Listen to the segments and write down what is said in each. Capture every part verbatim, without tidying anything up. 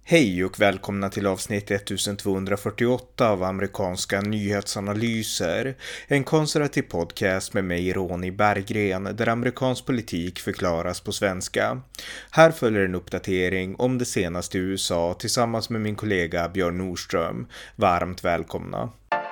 Hej och välkomna till avsnitt ettusentvåhundrafyrtioåtta av amerikanska nyhetsanalyser. En konservativ podcast med mig, Ronny Berggren, där amerikansk politik förklaras på svenska. Här följer en uppdatering om det senaste i U S A tillsammans med min kollega Björn Nordström. Varmt välkomna.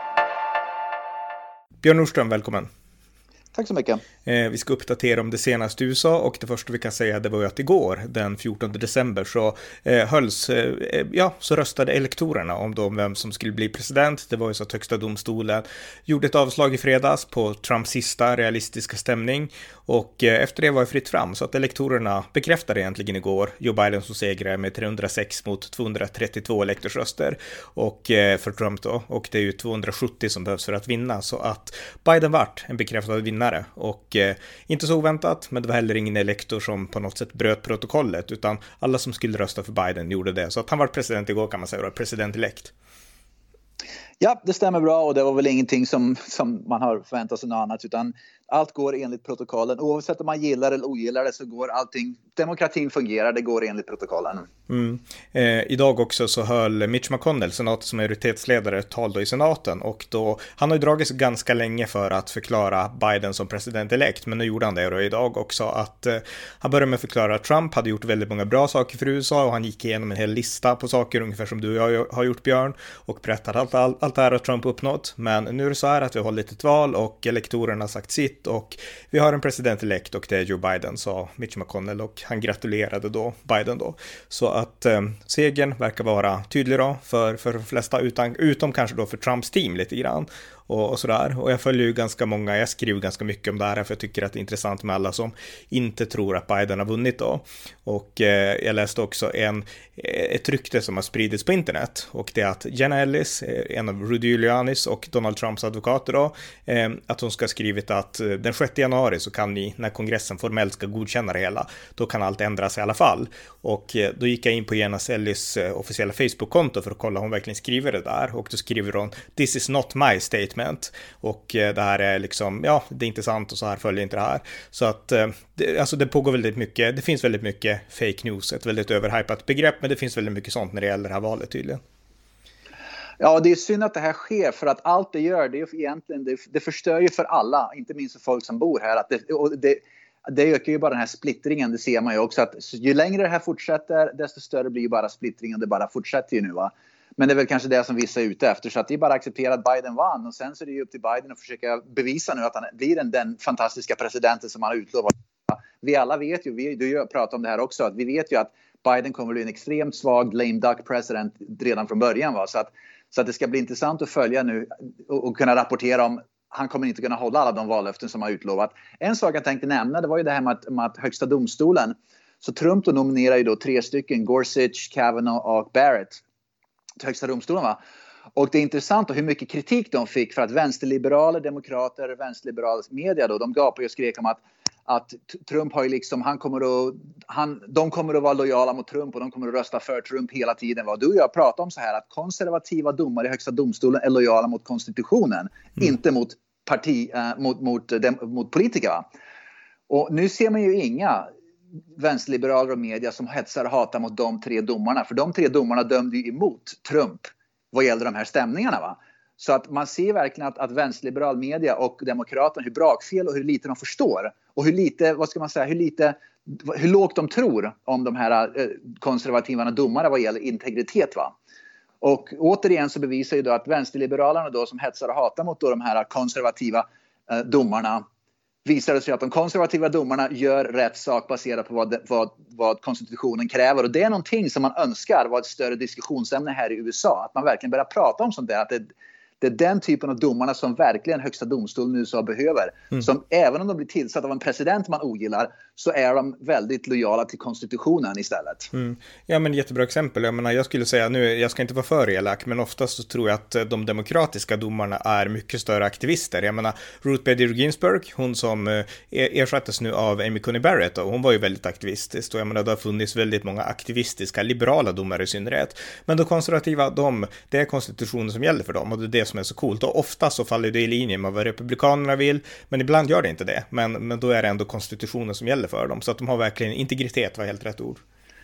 Björn Nordström, välkommen. Tack så mycket. Eh, vi ska uppdatera om det senaste i U S A och det första vi kan säga det var ju att igår, den fjortonde december, så eh, hölls, eh, ja, så röstade elektorerna om då vem som skulle bli president. Det var ju så att högsta domstolen gjorde ett avslag i fredags på Trumps sista realistiska stämning och eh, efter det var det fritt fram, så att elektorerna bekräftade egentligen igår Joe Biden som segrare med trehundrasex mot tvåhundratrettiotvå elektorsröster och eh, för Trump då, och det är ju tvåhundrasjuttio som behövs för att vinna, så att Biden vart en bekräftad vinnare. Och eh, inte så oväntat, men det var heller ingen elektor som på något sätt bröt protokollet, utan alla som skulle rösta för Biden gjorde det. Så att han var president igår, kan man säga, president-elekt. Ja, det stämmer bra, och det var väl ingenting som, som man har förväntat sig något annat, utan allt går enligt protokollen. Oavsett om man gillar eller ogillar det så går allting, demokratin fungerar, det går enligt protokollen. Mm. Eh, idag också så höll Mitch McConnell, senatens majoritetsledare, ett tal då i senaten, och då, han har ju dragit sig ganska länge för att förklara Biden som president-elekt, men nu gjorde han det då idag också, att eh, han började med att förklara att Trump hade gjort väldigt många bra saker för U S A och han gick igenom en hel lista på saker, ungefär som du och jag har gjort, Björn, och berättade allt, allt, allt det här har Trump uppnått. Men nu är det så här att vi har hållit ett val och elektorerna har sagt sitt och vi har en president-elekt och det är Joe Biden, sa Mitch McConnell, och han gratulerade då Biden då. Så att eh, segern verkar vara tydlig då för, för de flesta, utan, utom kanske då för Trumps team lite grann. Och, och sådär. Och jag följer ju ganska många, jag skriver ganska mycket om det här för jag tycker att det är intressant med alla som inte tror att Biden har vunnit då. Och eh, jag läste också en, ett rykte som har spridits på internet, och det är att Jenna Ellis, en av Rudy Giulianis och Donald Trumps advokater då, eh, att hon ska ha skrivit att eh, den sjätte januari så kan ni, när kongressen formellt ska godkänna det hela, då kan allt ändras i alla fall. Och eh, då gick jag in på Jenna Ellis eh, officiella Facebook-konto för att kolla om hon verkligen skriver det där, och då skriver hon "This is not my statement". Och det här är liksom, ja, det är inte sant och så här följer inte det här. Så att det, alltså det pågår väldigt mycket, det finns väldigt mycket fake news, ett väldigt överhypat begrepp, men det finns väldigt mycket sånt när det gäller det här valet tydligen. Ja, det är synd att det här sker, för att allt det gör, det är egentligen, det, det förstör ju för alla, inte minst för folk som bor här. Att det, och det, det ökar ju bara den här splittringen, det ser man ju också, att ju längre det här fortsätter, desto större blir ju bara splittringen, det bara fortsätter ju nu, va. Men det är väl kanske det som vissa är ute efter, så att det är bara att acceptera att Biden vann, och sen så är det ju upp till Biden att försöka bevisa nu att han blir den, den fantastiska presidenten som han har utlovat. Vi alla vet ju, vi, du pratar om det här också, att vi vet ju att Biden kommer att bli en extremt svag lame duck president redan från början, va? Så att, så att det ska bli intressant att följa nu och, och kunna rapportera om han kommer inte kunna hålla alla de vallöften som har utlovat. En sak jag tänkte nämna, det var ju det här med att, med att högsta domstolen, så Trump då nominerar ju då tre stycken, Gorsuch, Kavanaugh och Barrett, till högsta domstolen, va? Och det är intressant då hur mycket kritik de fick, för att vänsterliberaler, demokrater, vänsterliberala media då, de gapade och skrek om att, att Trump har ju liksom, han kommer att, han, de kommer att vara lojala mot Trump och de kommer att rösta för Trump hela tiden, va? Du och jag pratar om så här att konservativa domare i högsta domstolen är lojala mot konstitutionen, mm. inte mot parti, äh, mot, mot, dem, mot politiker, va? Och nu ser man ju inga vänsterliberaler och media som hetsar och hatar mot de tre domarna. För de tre domarna dömde ju emot Trump vad gäller de här stämningarna, va? Så att man ser verkligen att, att vänsterliberal media och demokraterna, hur brakfel och hur lite de förstår. Och hur lite, vad ska man säga, hur lite, hur lågt de tror om de här eh, konservativa domarna vad gäller integritet, va? Och återigen så bevisar ju då att vänsterliberalerna då som hetsar och hatar mot då de här konservativa eh, domarna, visar det sig att de konservativa domarna gör rätt sak baserat på vad, vad, vad konstitutionen kräver. Och det är någonting som man önskar var ett större diskussionsämne här i U S A. Att man verkligen börjar prata om sånt där. Att det, det är den typen av domarna som verkligen högsta domstolen i U S A behöver. Mm. Som även om de blir tillsatt av en president man ogillar, så är de väldigt lojala till konstitutionen istället. Mm. Ja, men jättebra exempel. Jag menar, jag skulle säga nu, jag ska inte vara för elak, men oftast så tror jag att de demokratiska domarna är mycket större aktivister. Jag menar, Ruth Bader Ginsburg, hon som ersattes nu av Amy Coney Barrett, och hon var ju väldigt aktivistisk. Och jag menar, det har funnits väldigt många aktivistiska, liberala domare i synnerhet. Men de konservativa, de, det är konstitutionen som gäller för dem, och det är det som är så coolt. Och ofta så faller det i linje med vad republikanerna vill, men ibland gör det inte det. Men, men då är det ändå konstitutionen som gäller för dem, så att de har verkligen integritet, var helt rätt ord.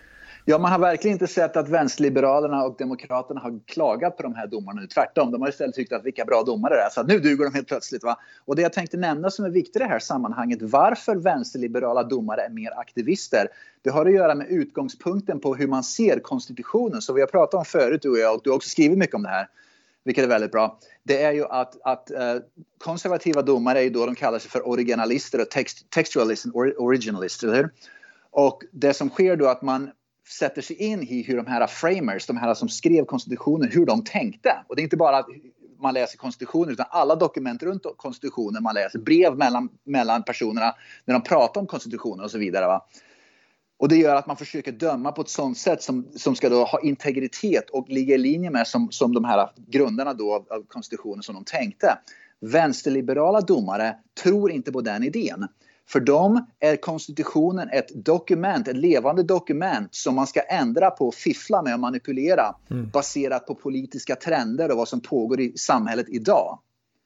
Ja, man har verkligen inte sett att vänsterliberalerna och demokraterna har klagat på de här domarna nu. Tvärtom, de har istället tyckt att vilka bra domare det är. Så att nu duger de helt plötsligt. Va? Och det jag tänkte nämna som är viktigt i det här sammanhanget, varför vänsterliberala domare är mer aktivister, det har att göra med utgångspunkten på hur man ser konstitutionen. Så vi har pratat om förut, du och jag, och du har också skrivit mycket om det här, vilket är väldigt bra. Det är ju att, att eh, konservativa domare är ju då de kallar sig för originalister och text, textualister, or, originalister, eller? Och det som sker då är att man sätter sig in i hur de här framers, de här som skrev konstitutionen, hur de tänkte. Och det är inte bara att man läser konstitutionen, utan alla dokument runt konstitutionen man läser, brev mellan, mellan personerna när de pratar om konstitutionen och så vidare. Va? Och det gör att man försöker döma på ett sådant sätt som, som ska då ha integritet och ligga i linje med som, som de här grundarna då av, av konstitutionen som de tänkte. Vänsterliberala domare tror inte på den idén. För dem är konstitutionen ett dokument, ett levande dokument som man ska ändra på, fiffla med och manipulera mm. baserat på politiska trender och vad som pågår i samhället idag.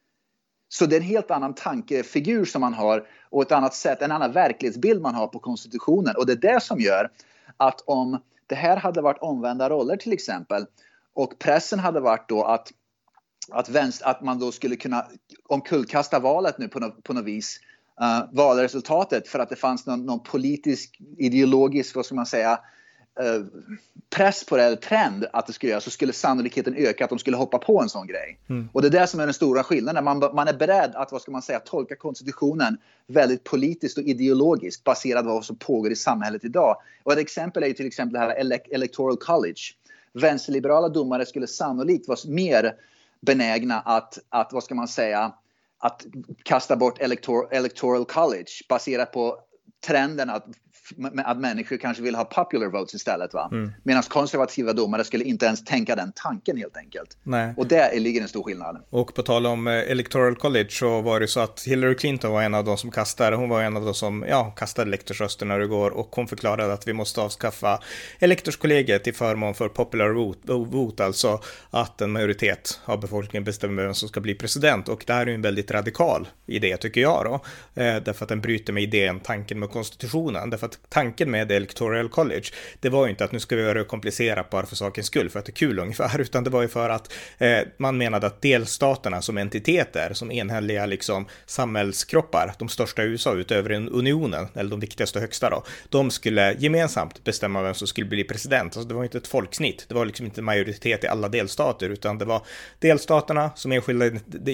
Så det är en helt annan tankefigur som man har och ett annat sätt, en annan verklighetsbild man har på konstitutionen. Och det är det som gör att om det här hade varit omvända roller till exempel och pressen hade varit då att, att, vänster, att man då skulle kunna omkullkasta valet nu på, no, på något vis. Uh, valresultatet för att det fanns någon, någon politisk, ideologisk, vad ska man säga, uh, press på det, eller trend att det skulle göra, så skulle sannolikheten öka att de skulle hoppa på en sån grej. Mm. Och det är det som är den stora skillnaden. Man, man är beredd att, vad ska man säga, tolka konstitutionen väldigt politiskt och ideologiskt baserat på vad som pågår i samhället idag. Och ett exempel är ju till exempel det här ele- Electoral College. Vänsterliberala domare skulle sannolikt vara mer benägna att, att vad ska man säga, att kasta bort elector- electoral college baserat på trenden att, att människor kanske vill ha popular votes istället. Va? Mm. Medan konservativa domare skulle inte ens tänka den tanken helt enkelt. Nej. Och där ligger en stor skillnad. Och på tal om electoral college så var det så att Hillary Clinton var en av de som kastade. Hon var en av de som ja, kastade elektorsrösterna igår och hon förklarade att vi måste avskaffa elektorskollegiet till förmån för popular vote, vote, alltså att en majoritet av befolkningen bestämmer vem som ska bli president. Och det här är ju en väldigt radikal idé tycker jag då. Eh, därför att den bryter med idén, tanken med konstitutionen. Därför att tanken med electoral college, det var ju inte att nu ska vi göra det komplicerat bara för sakens skull, för att det är kul ungefär, utan det var ju för att eh, man menade att delstaterna som entiteter, som enhälliga liksom samhällskroppar, de största i U S A utöver unionen, eller de viktigaste och högsta då, de skulle gemensamt bestämma vem som skulle bli president. Alltså det var inte ett folksnitt, det var liksom inte majoritet i alla delstater, utan det var delstaterna som enskilda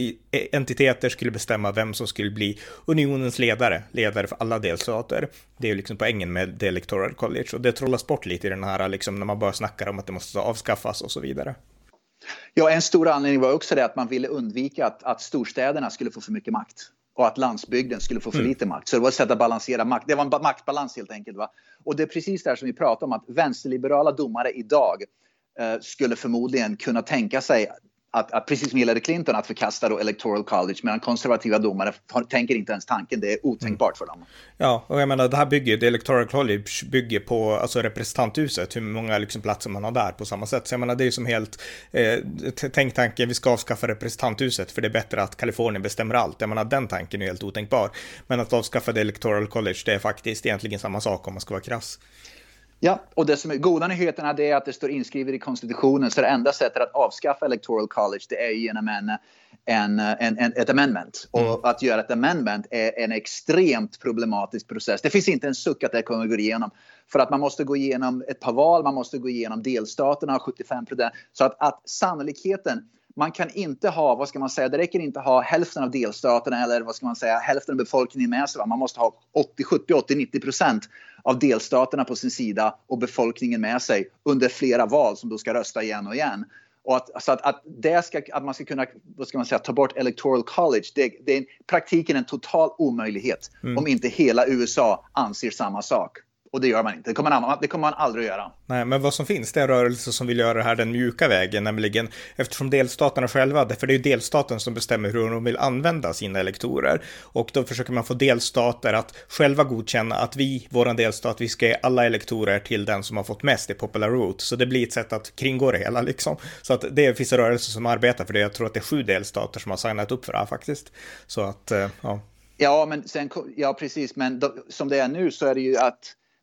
entiteter skulle bestämma vem som skulle bli unionens ledare, ledare för alla delstater. Det är ju liksom poängen med det electoral college, och det trollas bort lite i den här liksom, när man bara snackar om att det måste avskaffas och så vidare. Ja, en stor anledning var också det att man ville undvika att, att storstäderna skulle få för mycket makt och att landsbygden skulle få för mm. lite makt. Så det var ett sätt att balansera makt. Det var en maktbalans helt enkelt. Va? Och det är precis där som vi pratar om, att vänsterliberala domare idag eh, skulle förmodligen kunna tänka sig Att, att precis som Hillary Clinton att förkasta då electoral college, medan konservativa domare tänker inte ens tanken, det är otänkbart för dem. Ja, och jag menar det här bygger, det electoral college bygger på alltså representanthuset, hur många liksom platser man har där på samma sätt. Så jag menar det är ju som helt eh, tänk tanken, vi ska avskaffa representanthuset för det är bättre att Kalifornien bestämmer allt. Jag menar den tanken är helt otänkbar. Men att avskaffa det electoral college, det är faktiskt egentligen samma sak om man ska vara krass. Ja, och det som är goda nyheterna det är att det står inskrivet i konstitutionen, så det enda sättet att avskaffa electoral college det är genom en, en, en, en, ett amendment. Mm. Och att göra ett amendment är en extremt problematisk process. Det finns inte en suck att det kommer att gå igenom. För att man måste gå igenom ett par val, man måste gå igenom delstaterna, sjuttiofem procent. Så att, att sannolikheten, man kan inte ha, vad ska man säga, det räcker inte ha hälften av delstaterna eller vad ska man säga, hälften av befolkningen med sig. Va? Man måste ha åttio, sjuttio, åttio, nittio procent av delstaterna på sin sida och befolkningen med sig under flera val som då ska rösta igen och igen. Och att, alltså att, att, det ska, att man ska kunna, vad ska man säga, ta bort electoral college, det, det är i praktiken en total omöjlighet mm. om inte hela U S A anser samma sak. Och det gör man inte. Det kommer man, det kommer man aldrig att göra. Nej, men vad som finns det är rörelser som vill göra det här den mjuka vägen, nämligen eftersom delstaterna själva, för det är ju delstaten som bestämmer hur de vill använda sina elektorer, och då försöker man få delstater att själva godkänna att vi, våran delstat, vi ska ge alla elektorer till den som har fått mest i popular vote. Så det blir ett sätt att kringgå det hela liksom. Så att det finns rörelser som arbetar för det. Jag tror att det är sju delstater som har signat upp för det här faktiskt. Så att, ja. Ja, men sen, ja precis, men då, som det är nu så är det ju att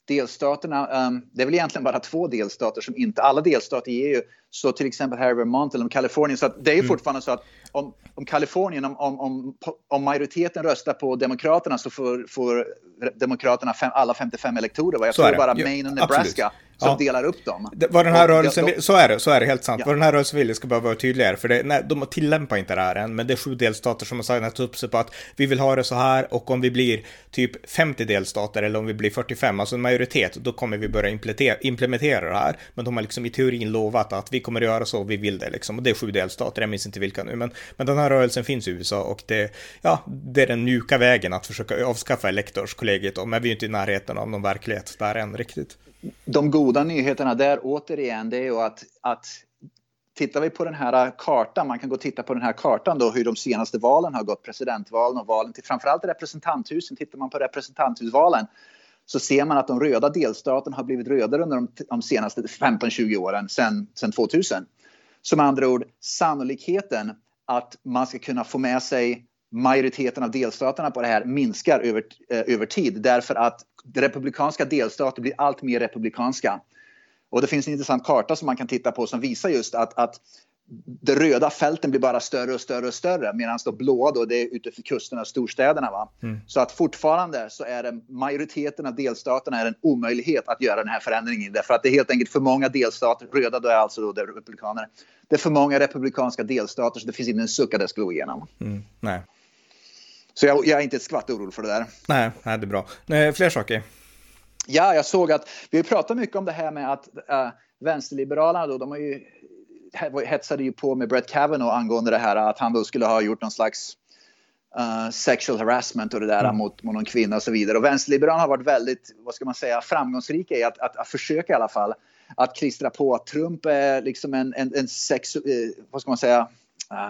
delstaterna, um, det är väl egentligen bara två delstater som inte, alla delstater ger ju, så till exempel här i Vermont eller Kalifornien, så att det är ju mm. fortfarande så att om, om Kalifornien, om, om, om, om majoriteten röstar på Demokraterna så får, får Demokraterna fem, alla femtiofem elektorer, va? Jag så tror det bara Maine och Nebraska absolut. som Ja. delar upp dem. Det, vad den här rörelsen, de, de, så är det, så är det helt sant. Ja. Vad den här rörelsen vill ska bara vara tydligare, för det, nej, de tillämpar inte det här än, men det är sju delstater som har signat upp sig på att vi vill ha det så här, och om vi blir typ femtio delstater eller om vi blir fyrtiofem, alltså en majoritet, då kommer vi börja implementera, implementera det här. Men de har liksom i teorin lovat att vi kommer att göra så, vi vill det liksom, och det är sju delstater, jag minns inte vilka nu, men, men den här rörelsen finns i U S A, och det, ja, det är den mjuka vägen att försöka avskaffa elektorskollegiet, men vi är ju inte i närheten av någon verklighet där än riktigt. De goda nyheterna där återigen, det är ju att, att tittar vi på den här kartan, man kan gå och titta på den här kartan då, hur de senaste valen har gått, presidentvalen och valen till framförallt representanthusen. Tittar man på representanthusvalen så ser man att de röda delstaterna har blivit rödare under de, de senaste femton tjugo åren, sedan, sedan tvåtusen. Som andra ord, sannolikheten att man ska kunna få med sig majoriteten av delstaterna på det här minskar över, eh, över tid, därför att republikanska delstater blir allt mer republikanska. Och det finns en intressant karta som man kan titta på som visar just att, att de röda fälten blir bara större och större och större, medan de blåa då, det är utanför kusterna och storstäderna. Va? Mm. Så att fortfarande så är det majoriteten av delstaterna är en omöjlighet att göra den här förändringen, därför att det är helt enkelt för många delstater, röda då är alltså då det är republikaner, det är för många republikanska delstater så det finns inte en sucka det skulle gå igenom. Mm. Nej. Så jag, jag är inte ett skvatt orolig för det där. Nej, nej, det är bra. Nej, fler saker? Ja, jag såg att vi pratar mycket om det här med att äh, vänsterliberalerna då, de har ju hetsade ju på med Brett Kavanaugh angående det här att han då skulle ha gjort någon slags uh, sexual harassment och det där mm. mot, mot någon kvinna och så vidare. Och vänsterliberalerna har varit väldigt, vad ska man säga, framgångsrika i att, att, att försöka i alla fall att klistra på att Trump är liksom en, en, en sex, uh, vad ska man säga... Uh,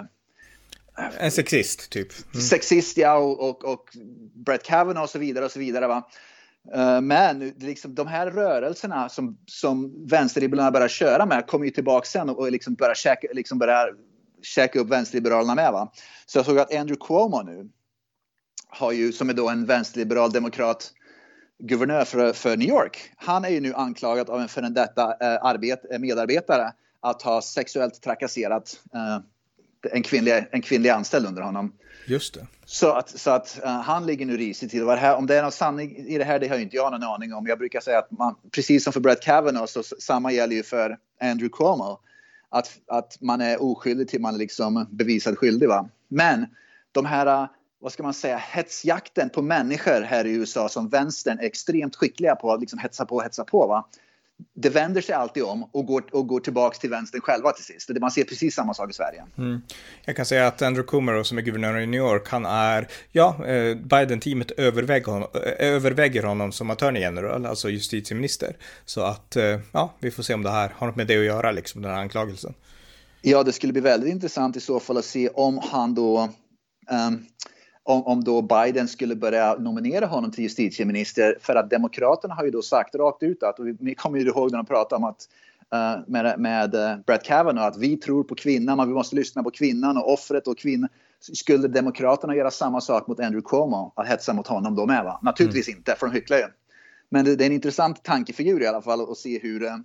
En sexist, typ. Mm. Sexist, ja, och, och, och Brett Kavanaugh och så vidare och så vidare, va. Uh, men liksom, de här rörelserna som, som vänsterliberalerna börjar köra med kommer ju tillbaka sen och, och liksom börjar käka, liksom börjar käka upp vänsterliberalerna med, va. Så jag såg att Andrew Cuomo nu har ju, som är då en vänsterliberal demokrat guvernör för, för New York. Han är ju nu anklagad av en före detta uh, arbet, medarbetare att ha sexuellt trakasserat uh, En kvinnlig, en kvinnlig anställd under honom. Just det. Så att, så att uh, han ligger nu risigt till. Vad det här, om det är någon sanning i det här, det har inte jag någon aning om. Jag brukar säga att man, precis som för Brett Kavanaugh, så samma gäller ju för Andrew Cuomo. Att, att man är oskyldig till man är liksom bevisad skyldig, va. Men de här, vad ska man säga, hetsjakten på människor här i U S A som vänstern är extremt skickliga på att liksom hetsa på och hetsa på, va. Det vänder sig alltid om och går, och går tillbaka till vänstern själva till sist. Man ser precis samma sak i Sverige. Mm. Jag kan säga att Andrew Cuomo som är guvernör i New York, han är, ja, Biden-teamet överväger honom, överväger honom som attorney general, alltså justitieminister. Så att, ja, vi får se om det här har något med det att göra, liksom den här anklagelsen. Ja, det skulle bli väldigt intressant i så fall att se om han då... Um, Om, om då Biden skulle börja nominera honom till justitieminister, för att demokraterna har ju då sagt rakt ut att, och vi kommer ju ihåg när de pratade om att uh, med, med uh, Brett Kavanaugh, att vi tror på kvinnan, men vi måste lyssna på kvinnan och offret och kvinnan. Skulle demokraterna göra samma sak mot Andrew Cuomo, att hetsa mot honom då med, va? Naturligtvis mm. inte, för de hycklar ju. Men det, det är en intressant tankefigur i alla fall att se hur... Uh,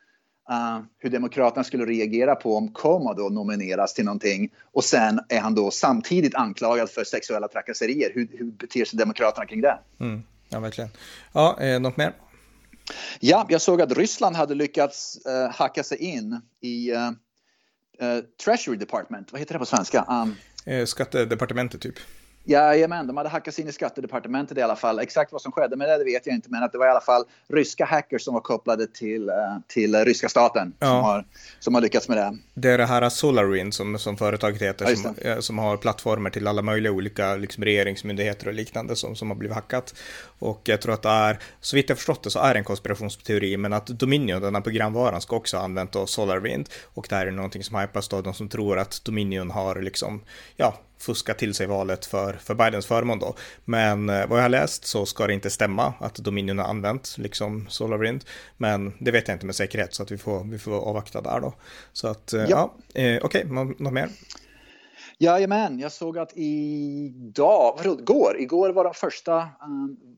Uh, hur demokraterna skulle reagera på om Cuomo då nomineras till någonting och sen är han då samtidigt anklagad för sexuella trakasserier. Hur, hur beter sig demokraterna kring det? Mm, ja, verkligen. Ja, eh, något mer? Ja, jag såg att Ryssland hade lyckats uh, hacka sig in i uh, uh, Treasury Department. Vad heter det på svenska? Um, eh, skattedepartementet typ. Jajamän, de hade hackat sig in i skattedepartementet i alla fall. Exakt vad som skedde med det, det vet jag inte. Men att det var i alla fall ryska hackers som var kopplade till, till ryska staten. Ja. Som, har, som har lyckats med det. Det är det här SolarWind som, som företaget heter. Ja, som, som har plattformar till alla möjliga olika liksom, regeringsmyndigheter och liknande som, som har blivit hackat. Och jag tror att det är, så vitt jag förstått det så är det en konspirationsteori. Men att Dominion, den här programvaran, ska också ha använt då SolarWind. Och det här är någonting som hypas då. De som tror att Dominion har liksom, ja... fuska till sig valet för, för Bidens förmån då. Men eh, vad jag har läst så ska det inte stämma att Dominion har använt liksom SolarWind. Men det vet jag inte med säkerhet, så att vi får, vi får avvakta där då. Så att, eh, ja, ja eh, okej, okay, något mer? Jajamän, jag såg att idag, vadå, igår, igår var de första um,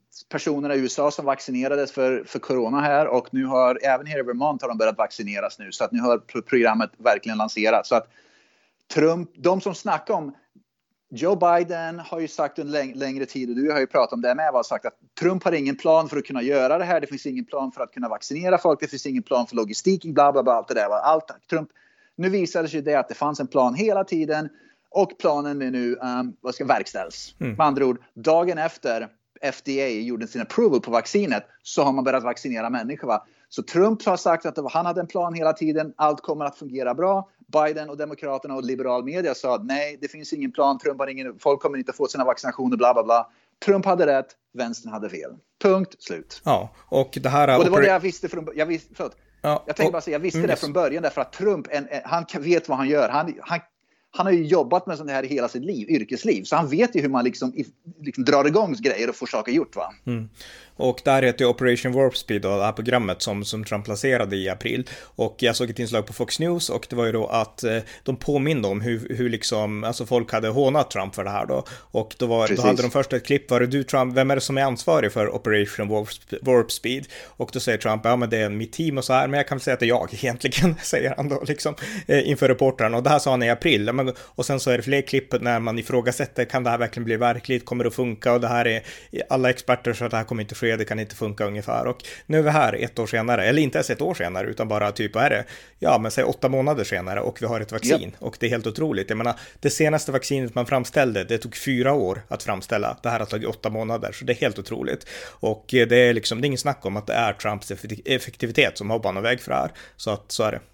personerna i U S A som vaccinerades för, för corona här, och nu har även här i Vermont har de börjat vaccineras nu, så att nu har programmet verkligen lanserats. Så att Trump, de som snackar om Joe Biden har ju sagt en läng- längre tid, och du har ju pratat om det med, har sagt att Trump har ingen plan för att kunna göra det här. Det finns ingen plan för att kunna vaccinera folk. Det finns ingen plan för logistiken, bla bla bla, allt det där. Allt, Trump. Nu visade sig det att det fanns en plan hela tiden, och planen är nu um, vad ska verkställas. Mm. Med andra ord, dagen efter F D A gjorde sin approval på vaccinet, så har man börjat vaccinera människor. Va? Så Trump har sagt att var, han hade en plan hela tiden, allt kommer att fungera bra. Biden och demokraterna och liberal media sa att nej, det finns ingen plan, Trump har ingen, folk kommer inte få sina vaccinationer, bla bla bla. Trump hade rätt, vänstern hade fel. Punkt, slut. Ja, och det här... Och det var det jag visste från... Jag, visste, förlåt, ja, jag tänkte och, bara säga, jag visste mm, det från början, därför att Trump, en, en, han vet vad han gör. Han, han, han har ju jobbat med sånt här i hela sitt liv, yrkesliv. Så han vet ju hur man liksom, liksom drar igång grejer och får saker gjort, va? Mm. Och där heter Operation Warp Speed, då, det här programmet som, som Trump lanserade i april. Och jag såg ett inslag på Fox News, och det var ju då att eh, de påminde om hur, hur liksom, alltså folk hade hånat Trump för det här då. Och då, var, då hade de först ett klipp, var det du Trump, vem är det som är ansvarig för Operation Warp, Warp Speed? Och då säger Trump, ja men det är mitt team och så här, men jag kan väl säga att det är jag egentligen, säger han då liksom eh, inför reportern. Och det här sa han i april. Och sen så är det fler klipp när man ifrågasätter, kan det här verkligen bli verkligt, kommer det att funka? Och det här är alla experter så att det här kommer inte ske, det kan inte funka ungefär. Och nu är vi här ett år senare, eller inte ens ett år senare, utan bara typ, vad är det? Ja, men säg åtta månader senare, och vi har ett vaccin. Yep. Och det är helt otroligt. Jag menar, det senaste vaccinet man framställde, det tog fyra år att framställa. Det här har tagit åtta månader, så det är helt otroligt. Och det är liksom, det är ingen snack om att det är Trumps effektivitet som har banat väg för det här. Så att, så är det.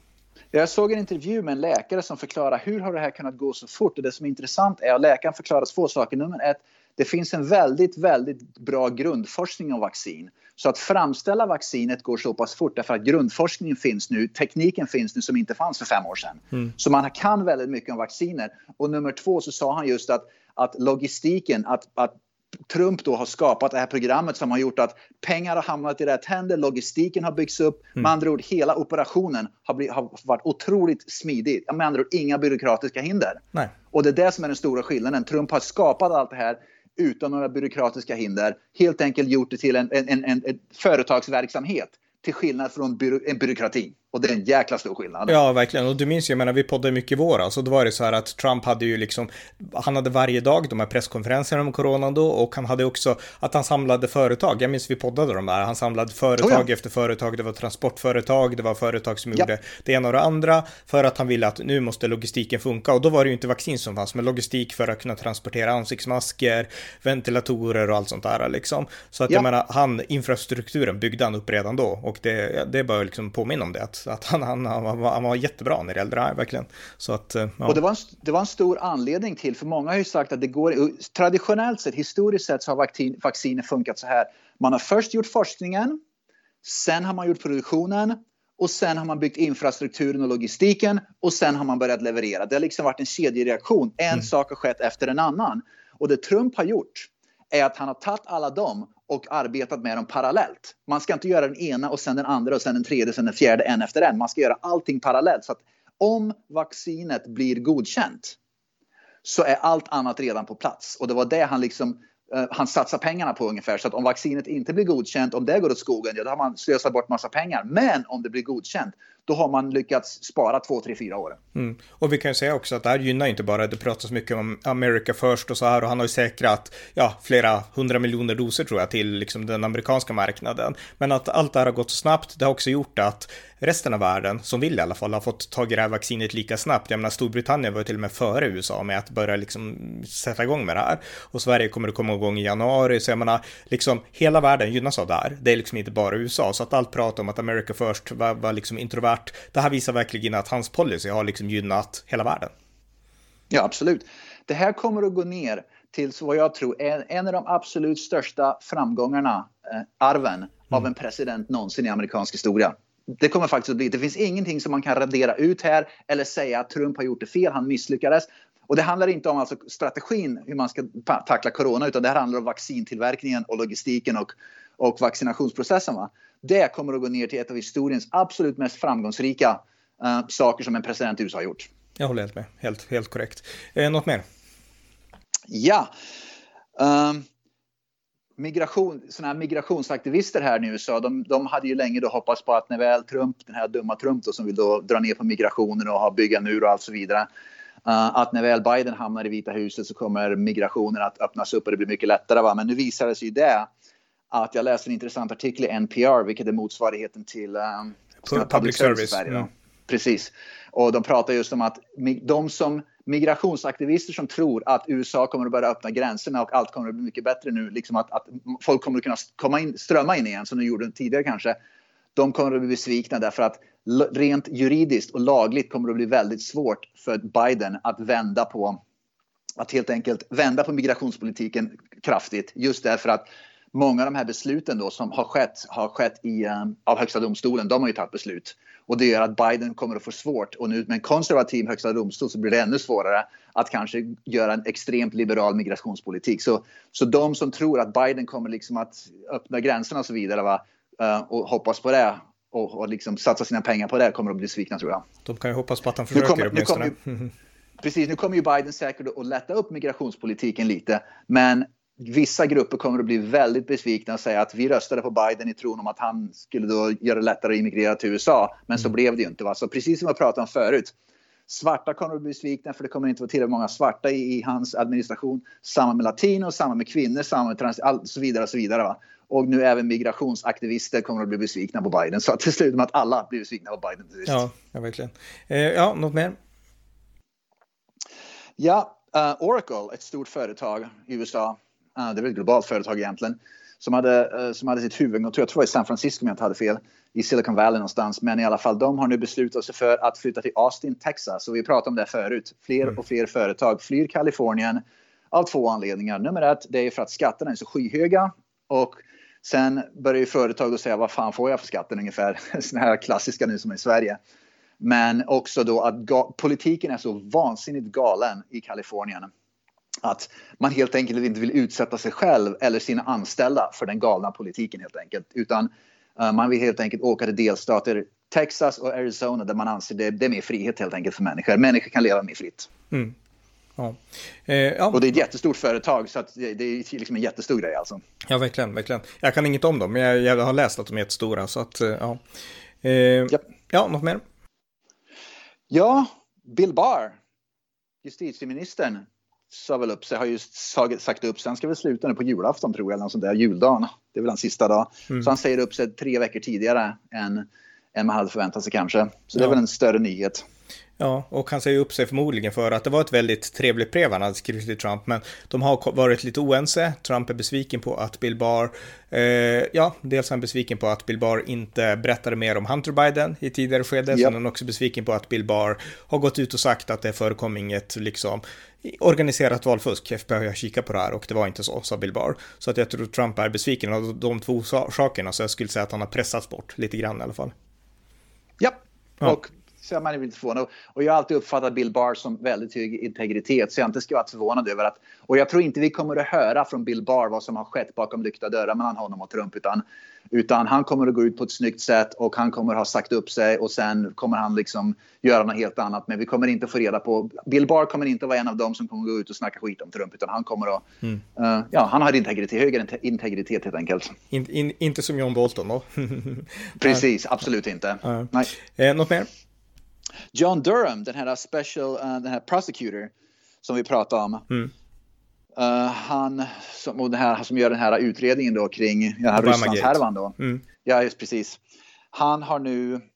Jag såg en intervju med en läkare som förklarar hur har det här kunnat gå så fort. Och det som är intressant är att läkaren förklarar två saker. Nummer ett, det finns en väldigt, väldigt bra grundforskning om vaccin. Så att framställa vaccinet går så pass fort därför att grundforskningen finns nu, tekniken finns nu som inte fanns för fem år sedan. Mm. Så man kan väldigt mycket om vacciner. Och nummer två så sa han just att, att logistiken, att, att Trump då har skapat det här programmet som har gjort att pengar har hamnat i rätt händer, logistiken har byggts upp, mm. med andra ord hela operationen har, blivit, har varit otroligt smidig, med andra ord inga byråkratiska hinder. Nej. Och det är det som är den stora skillnaden. Trump har skapat allt det här utan några byråkratiska hinder, helt enkelt gjort det till en, en, en, en företagsverksamhet till skillnad från byro, en byråkrati. Och det är en jäkla stor skillnad. Ja, verkligen. Och du minns ju, jag menar, vi poddade mycket i våras. Och då var det så här att Trump hade ju liksom, han hade varje dag de här presskonferenserna om coronan då. Och han hade också att han samlade företag. Jag minns vi poddade de där. Han samlade företag oh ja. efter företag. Det var transportföretag, det var företag som ja. gjorde det ena och det andra. För att han ville att nu måste logistiken funka. Och då var det ju inte vaccin som fanns, men logistik för att kunna transportera ansiktsmasker, ventilatorer och allt sånt där liksom. Så att ja. jag menar, han, infrastrukturen byggde han upp redan då. Och det, det bör liksom påminna om det, att att han, han, han, var, han var jättebra när det gällde det här, verkligen. Så att, ja. Och det var, en, det var en stor anledning till, för många har ju sagt att det går, traditionellt sett, historiskt sett så har vaccin, vacciner funkat så här. Man har först gjort forskningen, sen har man gjort produktionen, och sen har man byggt infrastrukturen och logistiken, och sen har man börjat leverera. Det har liksom varit en kedjereaktion. En mm. sak har skett efter en annan. Och det Trump har gjort är att han har tagit alla dem och arbetat med dem parallellt. Man ska inte göra den ena och sen den andra och sen den tredje och sen den fjärde en efter en. Man ska göra allting parallellt. Så att om vaccinet blir godkänt så är allt annat redan på plats. Och det var det han liksom uh, han satsar pengarna på ungefär. Så att om vaccinet inte blir godkänt, om det går åt skogen, ja, då har man slösat bort massa pengar. Men om det blir godkänt, då har man lyckats spara två, tre, fyra år. Mm. Och vi kan ju säga också att det här gynnar inte bara, det pratas mycket om America First och så här, och han har ju säkrat ja, flera hundra miljoner doser tror jag till liksom den amerikanska marknaden. Men att allt det här har gått så snabbt, det har också gjort att resten av världen, som vill i alla fall, har fått tag i det här vaccinet lika snabbt. Jag menar, Storbritannien var till och med före U S A med att börja liksom sätta igång med det här. Och Sverige kommer att komma igång i januari, så jag menar, liksom hela världen gynnas av det här. Det är liksom inte bara U S A, så att allt prat om att America First var, var liksom introvert. Det här visar verkligen att hans policy har liksom gynnat hela världen. Ja, absolut. Det här kommer att gå ner till vad jag tror är en av de absolut största framgångarna, eh, arven mm. av en president någonsin i amerikansk historia. Det kommer faktiskt att bli. Det finns ingenting som man kan radera ut här eller säga att Trump har gjort det fel, han misslyckades. Och det handlar inte om alltså strategin hur man ska tackla corona, utan det här handlar om vaccintillverkningen och logistiken och, och vaccinationsprocessen. Va? Det kommer att gå ner till ett av historiens absolut mest framgångsrika uh, saker som en president i U S A har gjort. Jag håller helt med. Helt, helt korrekt. Eh, något mer? Ja. Um, migration, såna här migrationsaktivister här nu så de, de hade ju länge då hoppats på att när väl Trump, den här dumma Trump då, som vill då dra ner på migrationen och ha bygga mur och allt så vidare. Uh, att när väl Biden hamnar i Vita huset så kommer migrationen att öppnas upp och det blir mycket lättare. Va? Men nu visar det sig ju det att jag läste en intressant artikel i N P R, vilket är motsvarigheten till um, public, public service. service. Mm. Precis. Och de pratar just om att de som migrationsaktivister som tror att U S A kommer att börja öppna gränserna och allt kommer att bli mycket bättre nu, liksom att, att folk kommer att kunna komma in, strömma in igen som de gjorde tidigare kanske, de kommer att bli besvikna därför att rent juridiskt och lagligt kommer det att bli väldigt svårt för Biden att vända på att helt enkelt vända på migrationspolitiken kraftigt, just därför att många av de här besluten då som har skett, har skett i, um, av högsta domstolen, de har ju tagit beslut. Och det gör att Biden kommer att få svårt. Och nu med en konservativ högsta domstol så blir det ännu svårare att kanske göra en extremt liberal migrationspolitik. Så, så de som tror att Biden kommer liksom att öppna gränserna och så vidare, va, uh, och hoppas på det och, och liksom satsa sina pengar på det kommer att bli svikna, tror jag. De kan ju hoppas på att han försöker kommer, åtminstone. Ju, precis, nu kommer ju Biden säkert att lätta upp migrationspolitiken lite. Men vissa grupper kommer att bli väldigt besvikna och säga att vi röstade på Biden i tron om att han skulle då göra det lättare att immigrera till U S A. Men mm. så blev det ju inte. Va? Så precis som jag pratade om förut. Svarta kommer att bli besvikna för det kommer inte vara tillräckligt många svarta i, i hans administration. Samma med latino, samma med kvinnor, samma med trans, all, så vidare och så vidare. Va? Och nu även migrationsaktivister kommer att bli besvikna på Biden. Så till slut med att alla blir besvikna på Biden. Ja, ja, verkligen. Eh, ja, något mer? Ja, uh, Oracle, ett stort företag i U S A. Uh, det är väl ett globalt företag egentligen. Som hade, uh, som hade sitt huvudkontor, jag tror det var i San Francisco om jag inte hade fel. I Silicon Valley någonstans. Men i alla fall, de har nu beslutat sig för att flytta till Austin, Texas. Så vi pratade om det förut. Fler mm. och fler företag flyr Kalifornien av två anledningar. Nummer ett, det är för att skatterna är så skyhöga. Och sen börjar ju företag att säga, vad fan får jag för skatten ungefär? Sådana här klassiska nu som är i Sverige. Men också då att ga- politiken är så vansinnigt galen i Kalifornien. Att man helt enkelt inte vill utsätta sig själv eller sina anställda för den galna politiken helt enkelt. Utan uh, man vill helt enkelt åka till delstater Texas och Arizona där man anser det, det är mer frihet helt enkelt för människor. Människor kan leva mer fritt. Mm. Ja. Eh, ja. Och det är ett jättestort företag så att det, det är liksom en jättestor grej alltså. Ja, verkligen, verkligen. Jag kan inget om dem men jag, jag har läst att de är jättestora så att, ja. Eh, yep. Ja, något mer? Ja, Bill Barr, justitieministern, sa väl upp sig, har just sagt upp sig. Han ska väl sluta nu på julafton tror jag, eller någon sån där juldagen. Det är väl hans sista dag. Mm. Så han säger upp sig tre veckor tidigare än, än man hade förväntat sig kanske. Så det är ja. väl en större nyhet. Ja, och han säger upp sig förmodligen för att det var ett väldigt trevligt brev han hade skrivit till Trump, men de har varit lite oense. Trump är besviken på att Bill Barr, eh, ja, dels är han besviken på att Bill Barr inte berättade mer om Hunter Biden i tidigare skede, yep. sen är han också besviken på att Bill Barr har gått ut och sagt att det förekom inget liksom organiserat valfusk. F B I har kikat på det här och det var inte så, sa Bill Barr. Så att jag tror Trump är besviken av de två sakerna, så jag skulle säga att han har pressats bort lite grann i alla fall. Yep. Ja, och så man är lite förvånad. Och jag har alltid uppfattat Bill Barr som väldigt hög integritet, så jag inte ska vara förvånad över att, och jag tror inte vi kommer att höra från Bill Barr vad som har skett bakom lyckta dörrar mellan honom och Trump, utan, utan han kommer att gå ut på ett snyggt sätt och han kommer att ha sagt upp sig och sen kommer han liksom göra något helt annat, men vi kommer inte få reda på, Bill Barr kommer inte vara en av dem som kommer att gå ut och snacka skit om Trump, utan han kommer att, mm. uh, ja, han har integritet, högre integritet helt enkelt. In, in, inte som John Bolton då? Precis, absolut inte. Uh, Nej. Eh, något mer? John Durham, den här special, uh, den här prosecutor som vi pratade om. Mm. Uh, han som, och den här, som gör den här utredningen då kring den här Rysslandshärvan då. Mm. Ja, just precis. Han har nu uh,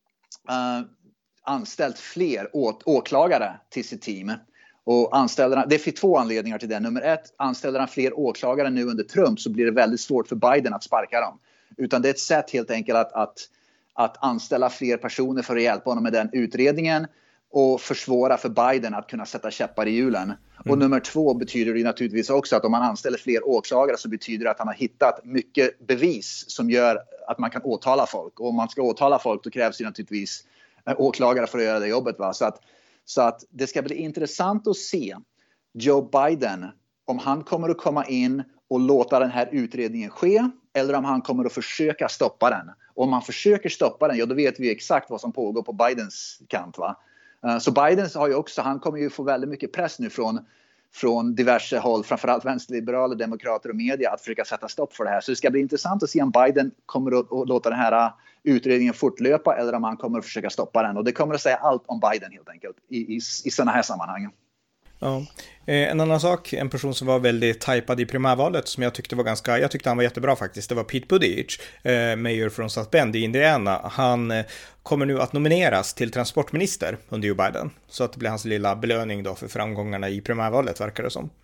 anställt fler å- åklagare till sitt team. Och anställde, det finns två anledningar till det. Nummer ett, anställer han fler åklagare nu under Trump så blir det väldigt svårt för Biden att sparka dem. Utan det är ett sätt helt enkelt att, att att anställa fler personer för att hjälpa honom med den utredningen och försvåra för Biden att kunna sätta käppar i hjulen. Mm. Och nummer två betyder det naturligtvis också att om man anställer fler åklagare så betyder det att han har hittat mycket bevis som gör att man kan åtala folk. Och om man ska åtala folk då krävs det naturligtvis åklagare för att göra det jobbet. Va? Så, att, så att det ska bli intressant att se Joe Biden, om han kommer att komma in och låta den här utredningen ske eller om han kommer att försöka stoppa den. Och om han försöker stoppa den, ja då vet vi exakt vad som pågår på Bidens kant, va. Uh, så Biden har ju också, han kommer ju få väldigt mycket press nu från, från diverse håll, framförallt vänsterliberaler, demokrater och media, att försöka sätta stopp för det här. Så det ska bli intressant att se om Biden kommer att, att låta den här utredningen fortlöpa eller om han kommer att försöka stoppa den. Och det kommer att säga allt om Biden helt enkelt i, i, i sådana här sammanhang. Ja. En annan sak, en person som var väldigt hypad i primärvalet som jag tyckte var ganska, jag tyckte han var jättebra faktiskt, det var Pete Buttigieg, eh, mayor från South Bend i Indiana. Han eh, kommer nu att nomineras till transportminister under Joe Biden, så att det blir hans lilla belöning då för framgångarna i primärvalet, verkar det som.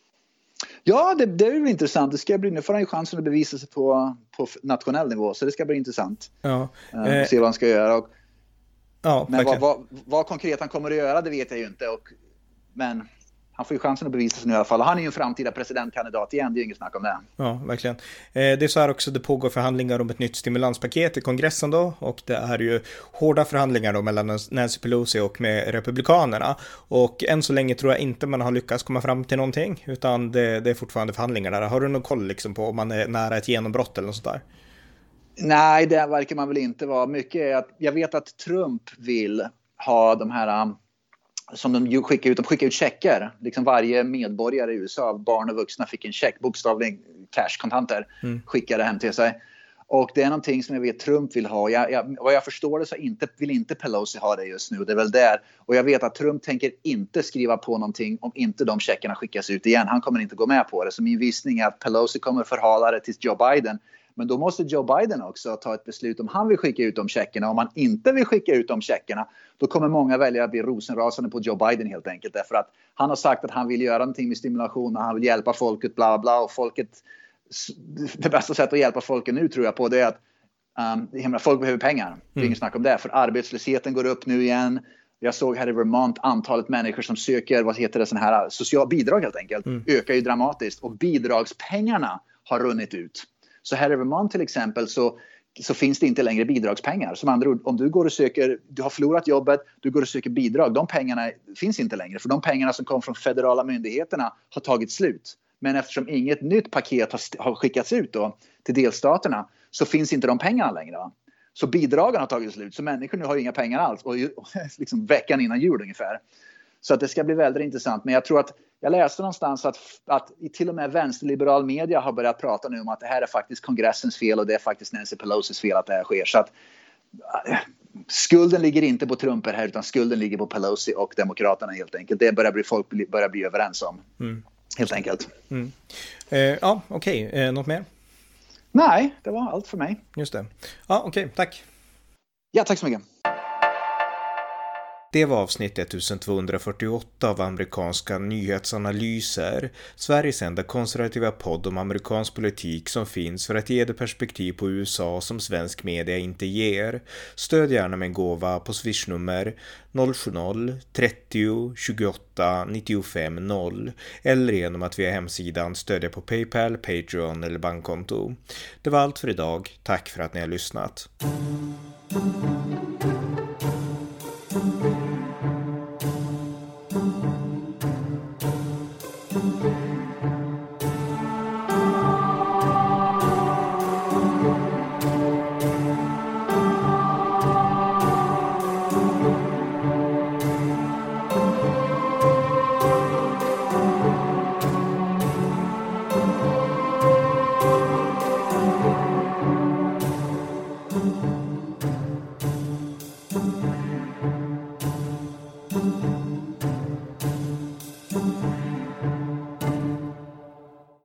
Ja, det, det är ju intressant. Det ska bli, nu får han ju chansen att bevisa sig på, på nationell nivå, så det ska bli intressant. Ja. Eh, se vad han ska göra. Och, ja, men vad, vad, vad konkret han kommer att göra, det vet jag ju inte. Och, men han får ju chansen att bevisa sig nu i alla fall. Han är ju en framtida presidentkandidat igen, det är ju inget snack om det. Ja, verkligen. Eh, det är så här också, det pågår förhandlingar om ett nytt stimulanspaket i kongressen då, och det är ju hårda förhandlingar då mellan Nancy Pelosi och med republikanerna. Och än så länge tror jag inte man har lyckats komma fram till någonting, utan det, det är fortfarande förhandlingar där. Har du någon koll liksom på om man är nära ett genombrott eller något sånt där? Nej, det verkar man väl inte vara. Mycket är att jag vet att Trump vill ha de här som de skickar ut, de skickar ut checkar. Liksom varje medborgare i U S A, barn och vuxna, fick en check, bokstavligen cash-kontanter, mm. skickade hem till sig. Och det är någonting som jag vet Trump vill ha. Jag, jag, vad jag förstår det så inte, vill inte Pelosi ha det just nu. Det är väl där. Och jag vet att Trump tänker inte skriva på någonting om inte de checkarna skickas ut igen. Han kommer inte gå med på det. Så min visning är att Pelosi kommer förhala det till Joe Biden. Men då måste Joe Biden också ta ett beslut om han vill skicka ut de checkarna. Om han inte vill skicka ut de checkarna, då kommer många väljare bli rosenrasande på Joe Biden helt enkelt. Därför att han har sagt att han vill göra någonting med stimulation och han vill hjälpa folket, bla bla. Och folket, det bästa sättet att hjälpa folket nu tror jag på det är att um, folk behöver pengar. Det är inget snack om det. För arbetslösheten går upp nu igen. Jag såg här i Vermont antalet människor som söker, vad heter det, sån här social bidrag helt enkelt, mm. ökar ju dramatiskt. Och bidragspengarna har runnit ut. Så här i Vermont till exempel så, så finns det inte längre bidragspengar. Som andra ord, om du går och söker, du har förlorat jobbet, du går och söker bidrag. De pengarna finns inte längre. För de pengarna som kom från federala myndigheterna har tagit slut. Men eftersom inget nytt paket har, har skickats ut då till delstaterna så finns inte de pengarna längre. Va? Så bidragen har tagit slut. Så människor nu har inga pengar alls. Och, och liksom veckan innan jul ungefär. Så att det ska bli väldigt intressant. Men jag tror att jag läste någonstans att, att till och med vänsterliberal media har börjat prata nu om att det här är faktiskt kongressens fel och det är faktiskt Nancy Pelosis fel att det här sker. Så att äh, skulden ligger inte på Trump här utan skulden ligger på Pelosi och demokraterna helt enkelt. Det börjar bli, folk börjar bli överens om. Mm. Helt enkelt. Mm. Eh, ja, okej. Okay. Eh, något mer? Nej, det var allt för mig. Just det. Ja, okej. Okay. Tack. Ja, tack så mycket. Det var avsnitt ettusentvåhundrafyrtioåtta av amerikanska nyhetsanalyser, Sveriges enda konservativa podd om amerikansk politik som finns för att ge det perspektiv på U S A som svensk media inte ger. Stöd gärna med en gåva på swishnummer noll sju noll trettio tjugoåtta nittiofem noll eller genom att via hemsidan stödja på PayPal, Patreon eller bankkonto. Det var allt för idag. Tack för att ni har lyssnat.